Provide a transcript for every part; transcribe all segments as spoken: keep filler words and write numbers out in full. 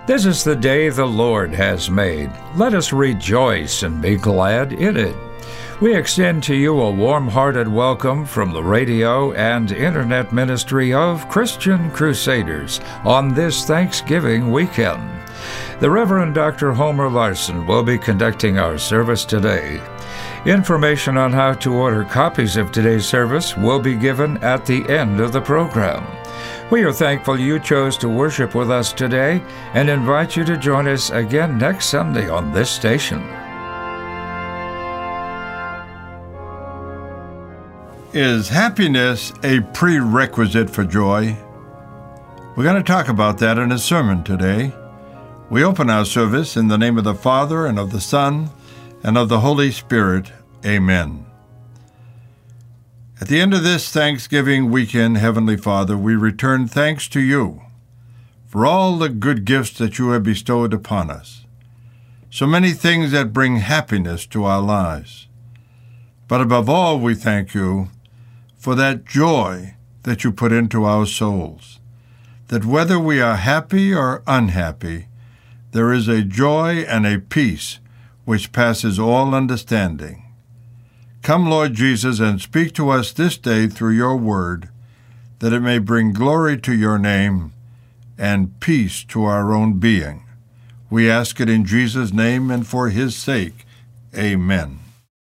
This is the day the Lord has made. Let us rejoice and be glad in it. We extend to you a warm-hearted welcome from the radio and internet ministry of Christian Crusaders on this Thanksgiving weekend. The Reverend Doctor Homer Larson will be conducting our service today. Information on how to order copies of today's service will be given at the end of the program. We are thankful you chose to worship with us today and invite you to join us again next Sunday on this station. Is happiness a prerequisite for joy? We're going to talk about that in a sermon today. We open our service in the name of the Father, and of the Son, and of the Holy Spirit. Amen. At the end of this Thanksgiving weekend, Heavenly Father, we return thanks to you for all the good gifts that you have bestowed upon us. So many things that bring happiness to our lives. But above all, we thank you for that joy that you put into our souls, that whether we are happy or unhappy, there is a joy and a peace which passes all understanding. Come, Lord Jesus, and speak to us this day through your word, that it may bring glory to your name and peace to our own being. We ask it in Jesus' name and for his sake. Amen.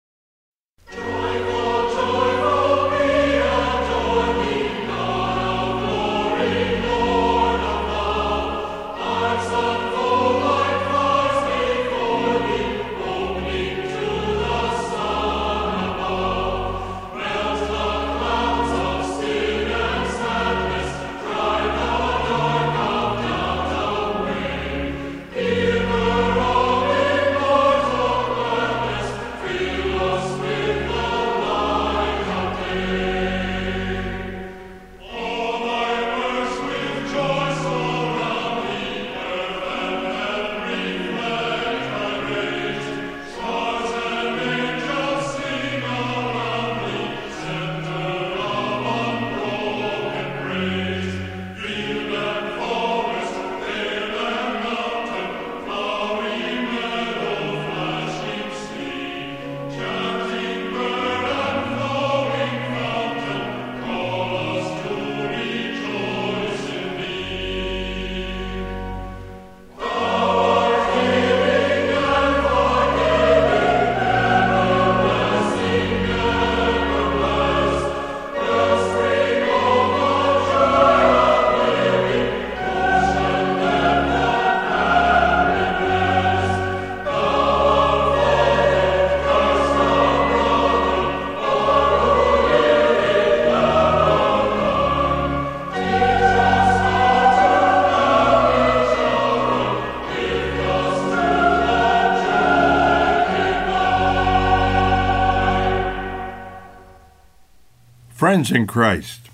Friends in Christ,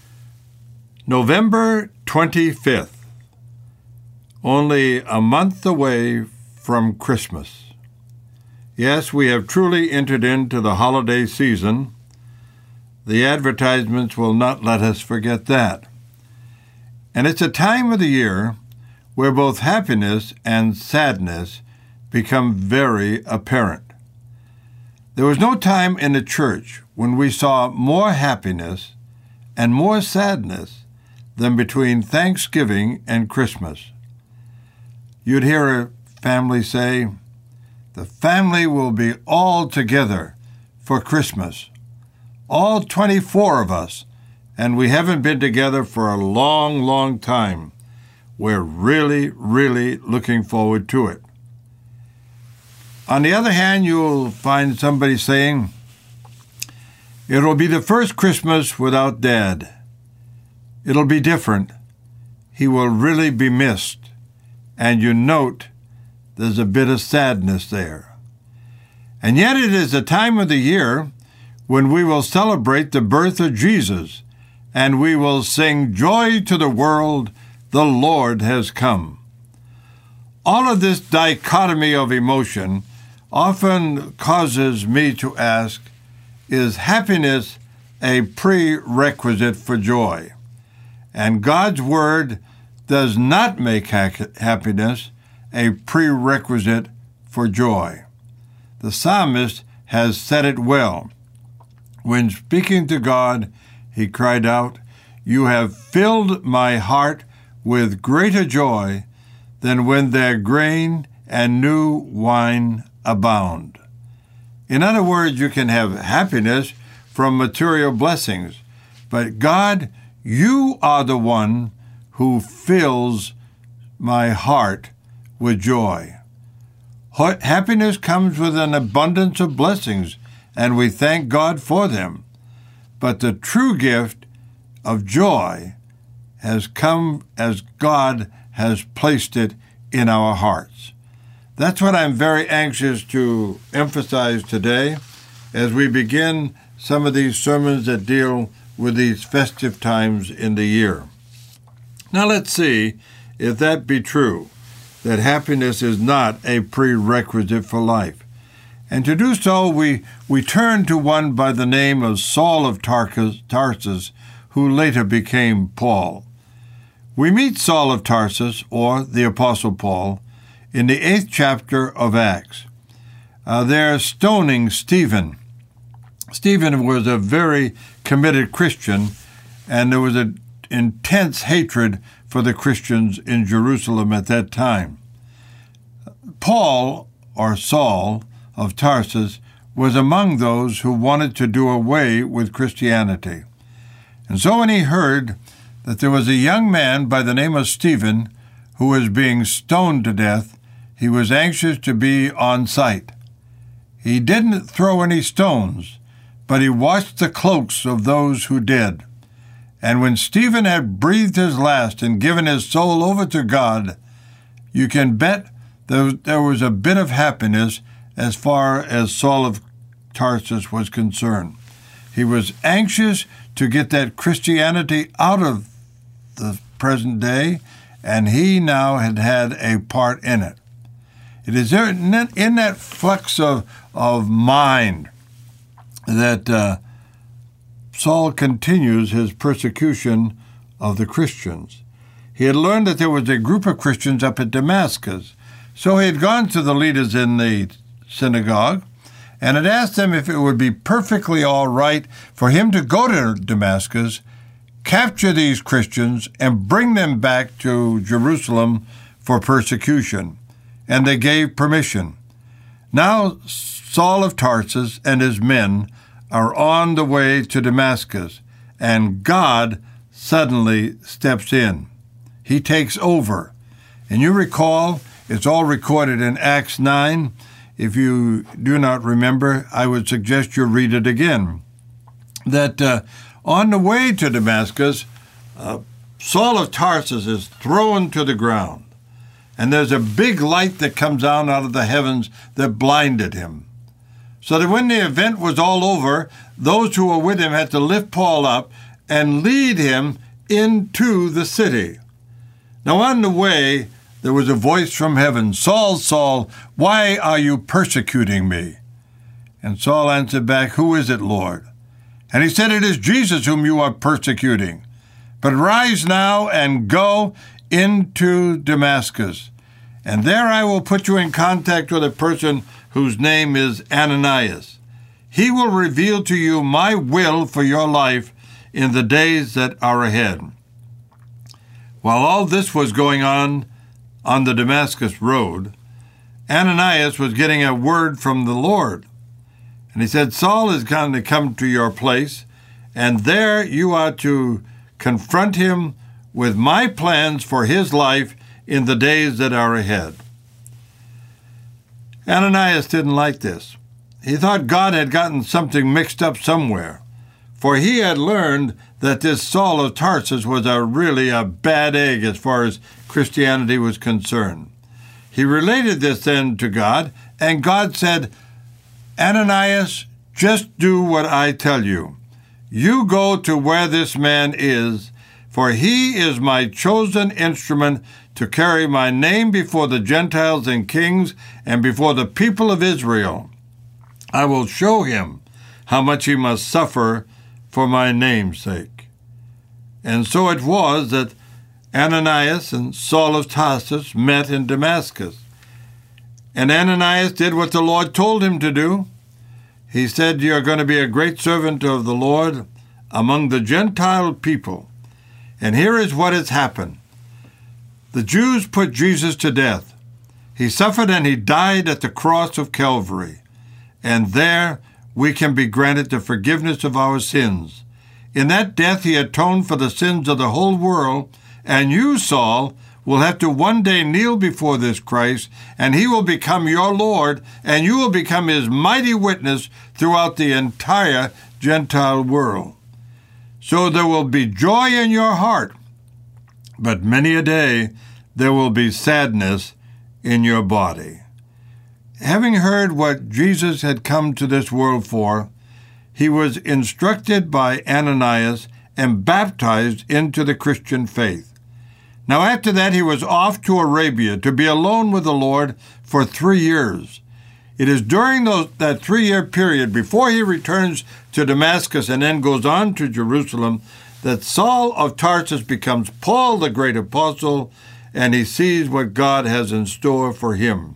November twenty-fifth, only a month away from Christmas. Yes, we have truly entered into the holiday season. The advertisements will not let us forget that. And it's a time of the year where both happiness and sadness become very apparent. There was no time in the church when we saw more happiness and more sadness than between Thanksgiving and Christmas. You'd hear a family say, "The family will be all together for Christmas. All twenty-four of us, and we haven't been together for a long, long time. We're really, really looking forward to it." On the other hand, you'll find somebody saying, "It'll be the first Christmas without Dad. It'll be different. He will really be missed." And you note there's a bit of sadness there. And yet it is a time of the year when we will celebrate the birth of Jesus, and we will sing, "Joy to the world, the Lord has come." All of this dichotomy of emotion often causes me to ask, is happiness a prerequisite for joy? And God's Word does not make ha- happiness a prerequisite for joy. The psalmist has said it well. When speaking to God, he cried out, "You have filled my heart with greater joy than when their grain and new wine abound." In other words, you can have happiness from material blessings, but God, you are the one who fills my heart with joy. Happiness comes with an abundance of blessings, and we thank God for them. But the true gift of joy has come as God has placed it in our hearts. That's what I'm very anxious to emphasize today as we begin some of these sermons that deal with these festive times in the year. Now let's see if that be true, that happiness is not a prerequisite for life. And to do so, we, we turn to one by the name of Saul of Tarsus, who later became Paul. We meet Saul of Tarsus, or the Apostle Paul, in the eighth chapter of Acts. Uh, they're stoning Stephen. Stephen was a very committed Christian, and there was an intense hatred for the Christians in Jerusalem at that time. Paul, or Saul of Tarsus, was among those who wanted to do away with Christianity. And so when he heard that there was a young man by the name of Stephen who was being stoned to death, he was anxious to be on site. He didn't throw any stones, but he washed the cloaks of those who did. And when Stephen had breathed his last and given his soul over to God, you can bet there was a bit of happiness as far as Saul of Tarsus was concerned. He was anxious to get that Christianity out of the present day, and he now had had a part in it. It is in that flux of, of mind that uh, Saul continues his persecution of the Christians. He had learned that there was a group of Christians up at Damascus, so he had gone to the leaders in the synagogue and had asked them if it would be perfectly all right for him to go to Damascus, capture these Christians, and bring them back to Jerusalem for persecution. And they gave permission. Now Saul of Tarsus and his men are on the way to Damascus, and God suddenly steps in. He takes over. And you recall, it's all recorded in Acts nine. If you do not remember, I would suggest you read it again. That uh, on the way to Damascus, uh, Saul of Tarsus is thrown to the ground. And there's a big light that comes down out of the heavens that blinded him. So that when the event was all over, those who were with him had to lift Paul up and lead him into the city. Now on the way, there was a voice from heaven, "Saul, Saul, why are you persecuting me?" And Saul answered back, "Who is it, Lord?" And he said, "It is Jesus whom you are persecuting. But rise now and go into Damascus, and there I will put you in contact with a person whose name is Ananias. He will reveal to you my will for your life in the days that are ahead." While all this was going on on the Damascus road, Ananias was getting a word from the Lord. And he said, "Saul is going to come to your place, and there you are to confront him with my plans for his life in the days that are ahead." Ananias didn't like this. He thought God had gotten something mixed up somewhere, for he had learned that this Saul of Tarsus was a really a bad egg as far as Christianity was concerned. He related this then to God, and God said, "Ananias, just do what I tell you. You go to where this man is, for he is my chosen instrument to carry my name before the Gentiles and kings and before the people of Israel. I will show him how much he must suffer for my name's sake." And so it was that Ananias and Saul of Tarsus met in Damascus. And Ananias did what the Lord told him to do. He said, "You're going to be a great servant of the Lord among the Gentile people." And here is what has happened. The Jews put Jesus to death. He suffered and he died at the cross of Calvary. And there we can be granted the forgiveness of our sins. In that death he atoned for the sins of the whole world. And you, Saul, will have to one day kneel before this Christ, and he will become your Lord, and you will become his mighty witness throughout the entire Gentile world. So there will be joy in your heart, but many a day there will be sadness in your body. Having heard what Jesus had come to this world for, he was instructed by Ananias and baptized into the Christian faith. Now after that he was off to Arabia to be alone with the Lord for three years. It is during those, that three-year period, before he returns to Damascus and then goes on to Jerusalem, that Saul of Tarsus becomes Paul the great apostle, and he sees what God has in store for him.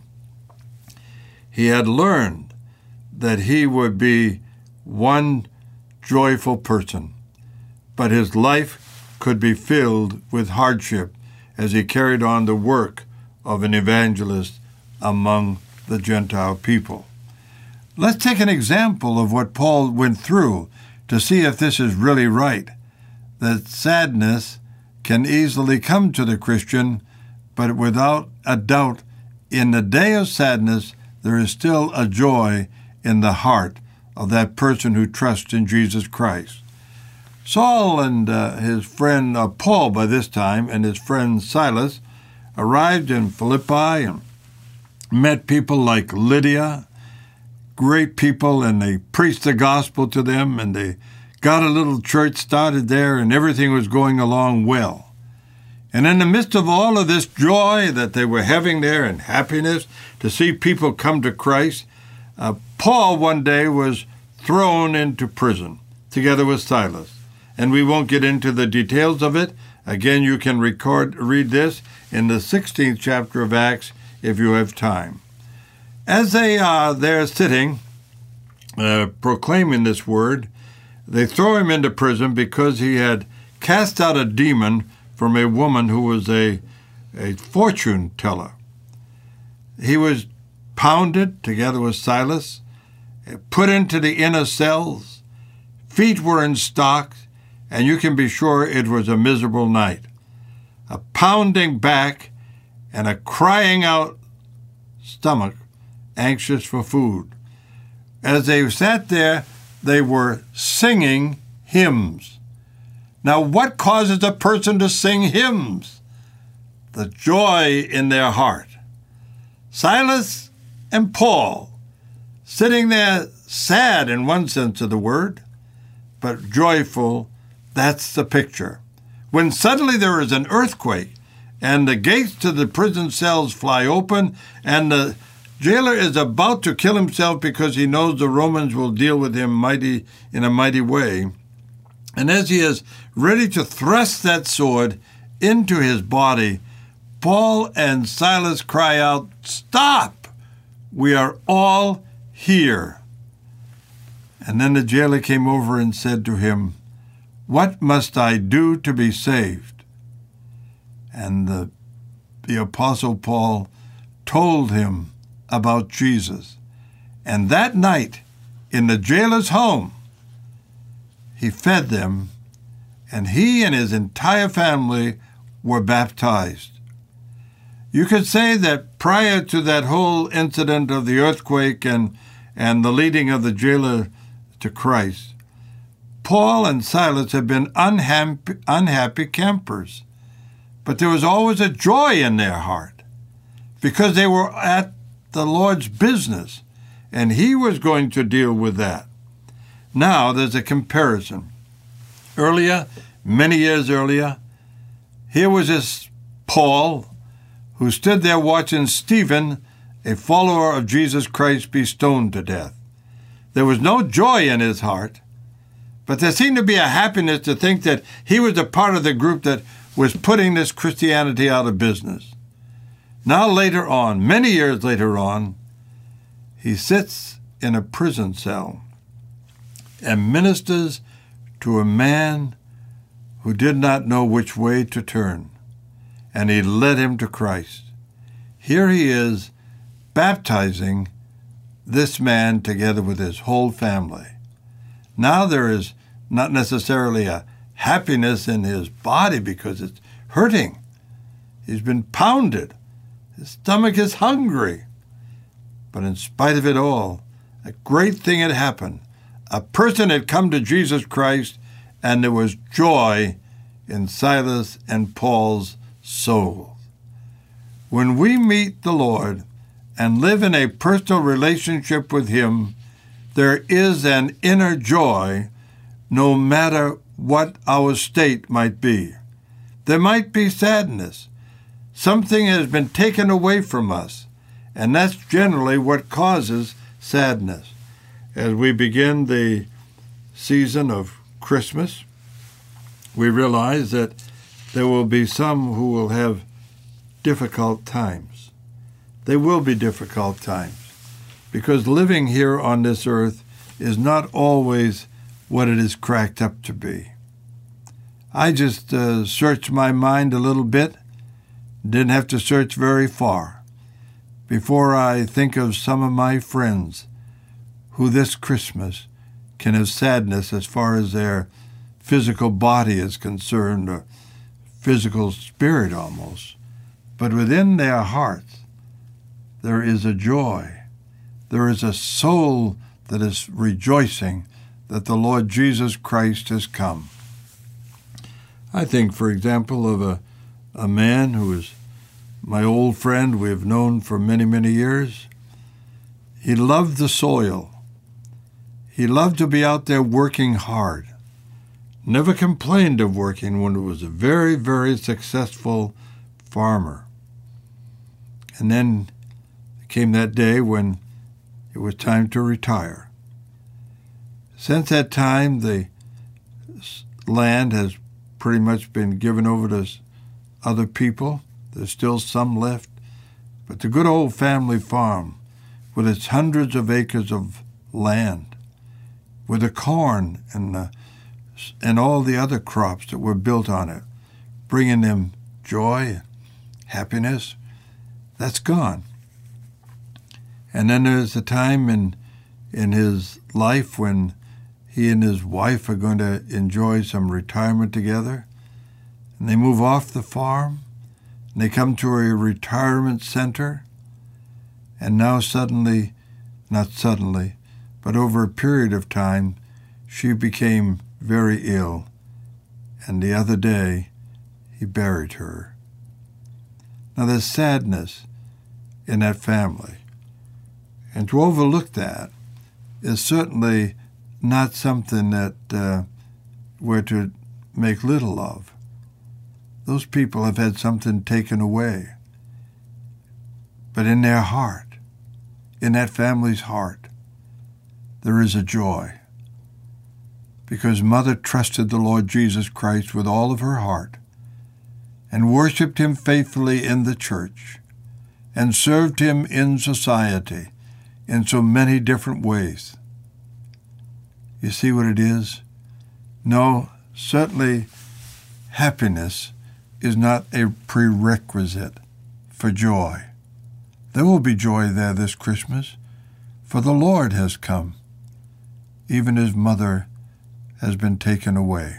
He had learned that he would be one joyful person, but his life could be filled with hardship as he carried on the work of an evangelist among the Gentile people. Let's take an example of what Paul went through to see if this is really right. That sadness can easily come to the Christian, but without a doubt, in the day of sadness, there is still a joy in the heart of that person who trusts in Jesus Christ. Saul and uh, his friend uh, Paul, by this time, and his friend Silas, arrived in Philippi and met people like Lydia, great people, and they preached the gospel to them, and they got a little church started there, and everything was going along well. And in the midst of all of this joy that they were having there and happiness to see people come to Christ, uh, Paul one day was thrown into prison together with Silas. And we won't get into the details of it. Again, you can record, read this in the sixteenth chapter of Acts if you have time. As they are there sitting, uh, proclaiming this word, they throw him into prison because he had cast out a demon from a woman who was a, a fortune teller. He was pounded together with Silas, put into the inner cells, feet were in stocks, and you can be sure it was a miserable night. A pounding back and a crying out stomach, anxious for food. As they sat there, they were singing hymns. Now, what causes a person to sing hymns? The joy in their heart. Silas and Paul, sitting there sad in one sense of the word, but joyful. That's the picture. When suddenly there is an earthquake and the gates to the prison cells fly open and the jailer is about to kill himself because he knows the Romans will deal with him mighty in a mighty way. And as he is ready to thrust that sword into his body, Paul and Silas cry out, "Stop! We are all here." And then the jailer came over and said to him, "What must I do to be saved?" And the, the Apostle Paul told him about Jesus. And that night, in the jailer's home, he fed them, and he and his entire family were baptized. You could say that prior to that whole incident of the earthquake and, and the leading of the jailer to Christ, Paul and Silas had been unhappy, unhappy campers, but there was always a joy in their heart because they were at the Lord's business, and he was going to deal with that. Now there's a comparison. Earlier, many years earlier, here was this Paul who stood there watching Stephen, a follower of Jesus Christ, be stoned to death. There was no joy in his heart, but there seemed to be a happiness to think that he was a part of the group that was putting this Christianity out of business. Now later on, many years later on, he sits in a prison cell and ministers to a man who did not know which way to turn, and he led him to Christ. Here he is baptizing this man together with his whole family. Now there is not necessarily a happiness in his body because it's hurting. He's been pounded. His stomach is hungry. But in spite of it all, a great thing had happened. A person had come to Jesus Christ, and there was joy in Silas and Paul's souls. When we meet the Lord and live in a personal relationship with Him, there is an inner joy no matter what our state might be. There might be sadness. Something has been taken away from us, and that's generally what causes sadness. As we begin the season of Christmas, we realize that there will be some who will have difficult times. They will be difficult times, because living here on this earth is not always what it is cracked up to be. I just uh, searched my mind a little bit, didn't have to search very far, before I think of some of my friends who this Christmas can have sadness as far as their physical body is concerned, or physical spirit almost. But within their hearts, there is a joy. There is a soul that is rejoicing that the Lord Jesus Christ has come. I think, for example, of a, a man who is my old friend we've known for many, many years. He loved the soil. He loved to be out there working hard. Never complained of working when he was a very, very successful farmer. And then came that day when it was time to retire. Since that time, the land has pretty much been given over to other people. There's still some left. But the good old family farm, with its hundreds of acres of land, with the corn and the, and all the other crops that were built on it, bringing them joy, happiness, that's gone. And then there's a time in in his life when he and his wife are going to enjoy some retirement together. And they move off the farm, and they come to a retirement center, and now suddenly, not suddenly, but over a period of time, she became very ill, and the other day he buried her. Now there's sadness in that family, and to overlook that is certainly not something that uh, we're to make little of. Those people have had something taken away. But in their heart, in that family's heart, there is a joy. Because mother trusted the Lord Jesus Christ with all of her heart and worshiped Him faithfully in the church and served Him in society in so many different ways. You see what it is? No, certainly happiness is not a prerequisite for joy. There will be joy there this Christmas, for the Lord has come. Even His mother has been taken away.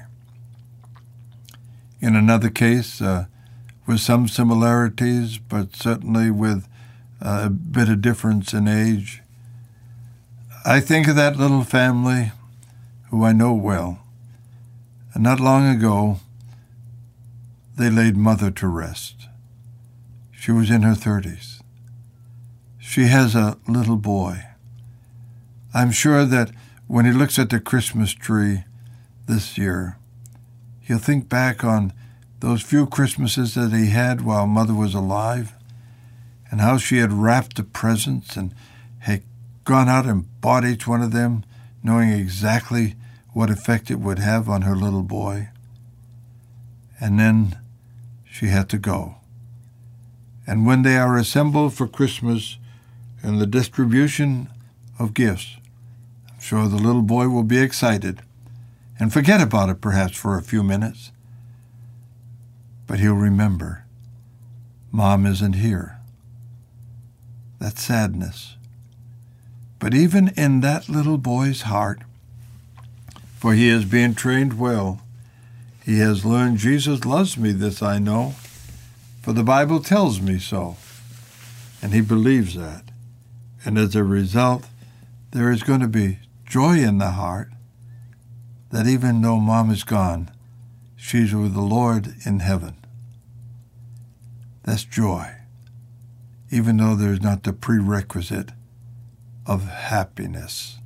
In another case, uh, with some similarities, but certainly with uh, a bit of difference in age, I think of that little family who I know well. And not long ago, they laid mother to rest. She was in her thirties. She has a little boy. I'm sure that when he looks at the Christmas tree this year, he'll think back on those few Christmases that he had while mother was alive, and how she had wrapped the presents and had gone out and bought each one of them, knowing exactly what effect it would have on her little boy. And then she had to go. And when they are assembled for Christmas and the distribution of gifts, I'm sure the little boy will be excited and forget about it perhaps for a few minutes. But he'll remember, Mom isn't here. That sadness. But even in that little boy's heart, for he is being trained well, he has learned, Jesus loves me, this I know, for the Bible tells me so. And he believes that. And as a result, there is going to be joy in the heart that even though Mom is gone, she's with the Lord in heaven. That's joy, even though there's not the prerequisite of happiness.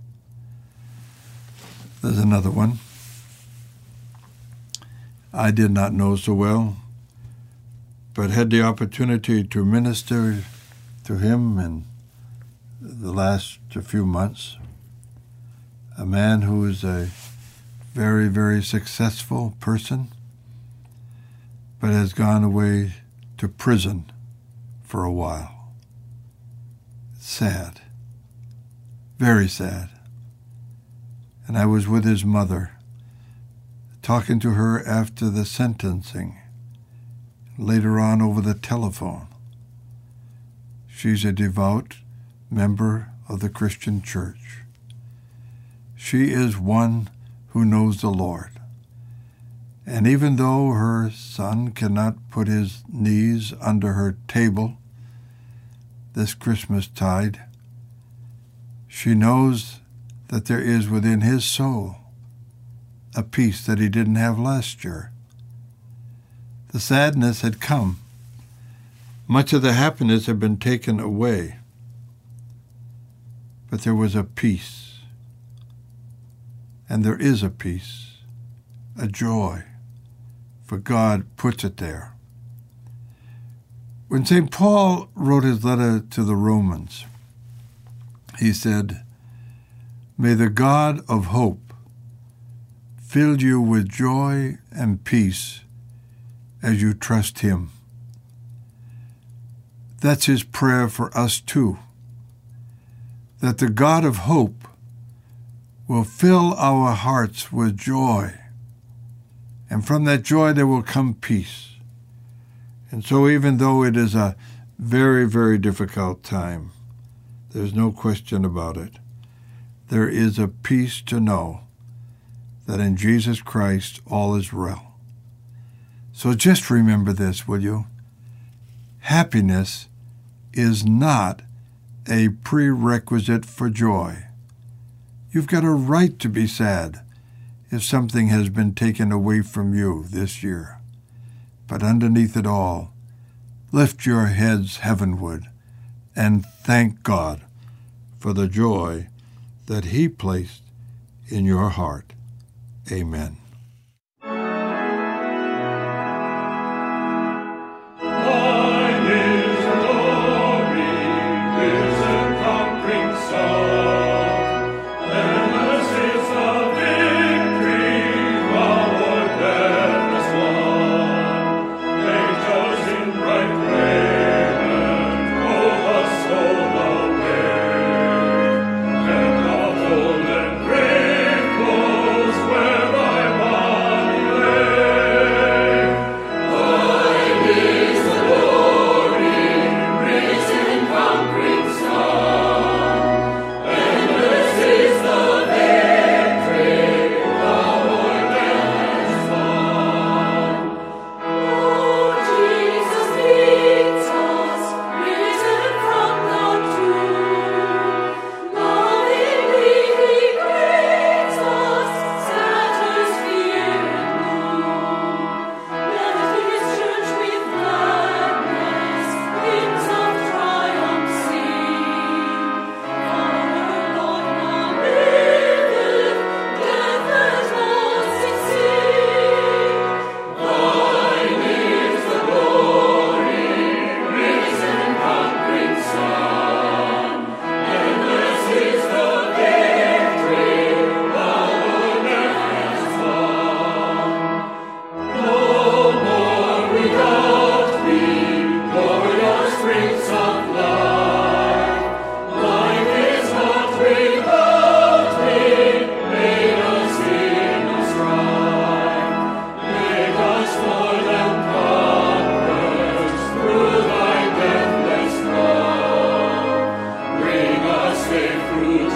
There's another one. I did not know so well, but had the opportunity to minister to him in the last few months. A man who is a very, very successful person, but has gone away to prison for a while. Sad. Very sad. And I was with his mother, talking to her after the sentencing, later on over the telephone. She's a devout member of the Christian church. She is one who knows the Lord. And even though her son cannot put his knees under her table this Christmastide, she knows that there is within his soul a peace that he didn't have last year. The sadness had come. Much of the happiness had been taken away. But there was a peace. And there is a peace, a joy, for God puts it there. When Saint Paul wrote his letter to the Romans, he said, "May the God of hope fill you with joy and peace as you trust him." That's his prayer for us too, that the God of hope will fill our hearts with joy, and from that joy there will come peace. And so even though it is a very, very difficult time, there's no question about it, there is a peace to know that in Jesus Christ all is well. So just remember this, will you? Happiness is not a prerequisite for joy. You've got a right to be sad if something has been taken away from you this year. But underneath it all, lift your heads heavenward and thank God for the joy that he placed in your heart. Amen. Where thy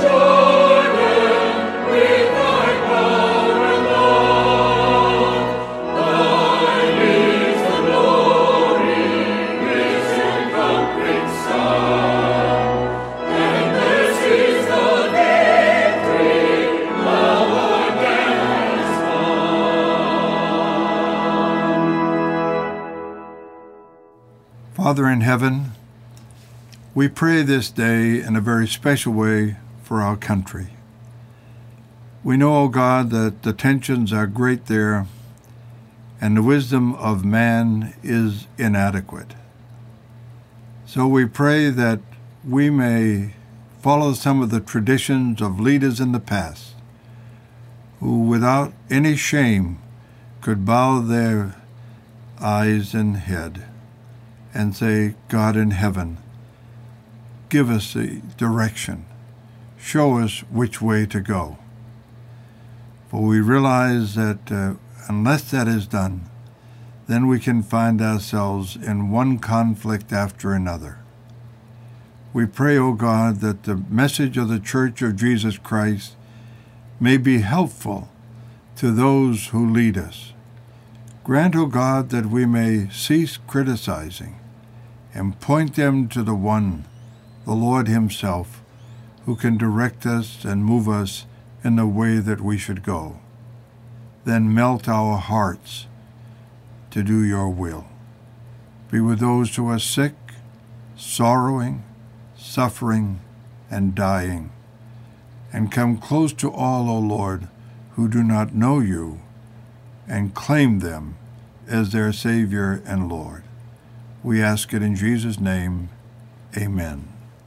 Father in heaven, we pray this day in a very special way for our country. We know, O God, that the tensions are great there, and the wisdom of man is inadequate. So we pray that we may follow some of the traditions of leaders in the past, who without any shame could bow their eyes and head and say, God in heaven, give us the direction. Show us which way to go. For we realize that uh, unless that is done, then we can find ourselves in one conflict after another. We pray, O God, that the message of the Church of Jesus Christ may be helpful to those who lead us. Grant, O God, that we may cease criticizing and point them to the one, the Lord himself, who can direct us and move us in the way that we should go. Then melt our hearts to do your will. Be with those who are sick, sorrowing, suffering, and dying. And come close to all, O Lord, who do not know you, and claim them as their Savior and Lord. We ask it in Jesus' name. Amen.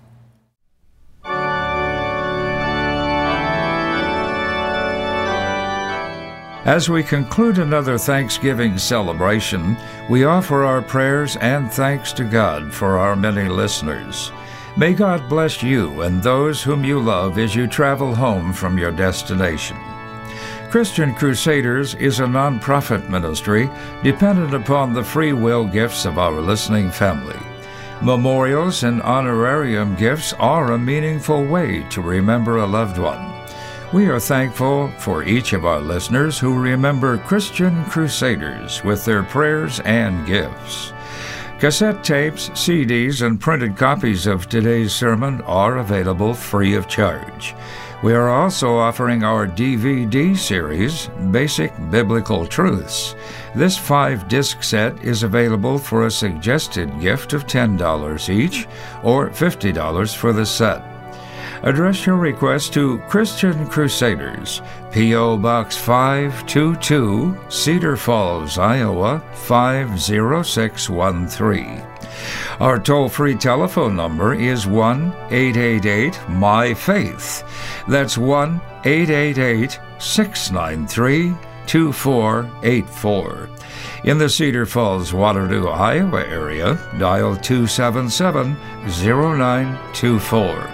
As we conclude another Thanksgiving celebration, we offer our prayers and thanks to God for our many listeners. May God bless you and those whom you love as you travel home from your destination. Christian Crusaders is a nonprofit ministry dependent upon the free will gifts of our listening family. Memorials and honorarium gifts are a meaningful way to remember a loved one. We are thankful for each of our listeners who remember Christian Crusaders with their prayers and gifts. Cassette tapes, C Ds, and printed copies of today's sermon are available free of charge. We are also offering our D V D series, Basic Biblical Truths. This five-disc set is available for a suggested gift of ten dollars each, or fifty dollars for the set. Address your request to Christian Crusaders, P O. Box five two two, Cedar Falls, Iowa, five zero six one three. Our toll-free telephone number is one eight eight eight, M Y Faith. That's one eight eight eight, six nine three, two four eight four. In the Cedar Falls, Waterloo, Iowa area, dial two seven seven, zero nine two four.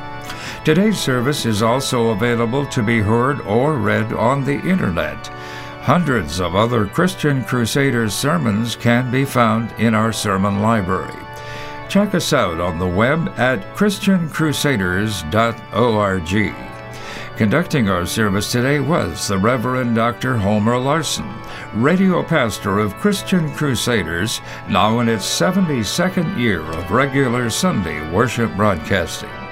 Today's service is also available to be heard or read on the Internet. Hundreds of other Christian Crusaders sermons can be found in our sermon library. Check us out on the web at christian crusaders dot org. Conducting our service today was the Reverend Doctor Homer Larson, radio pastor of Christian Crusaders, now in its seventy-second year of regular Sunday worship broadcasting.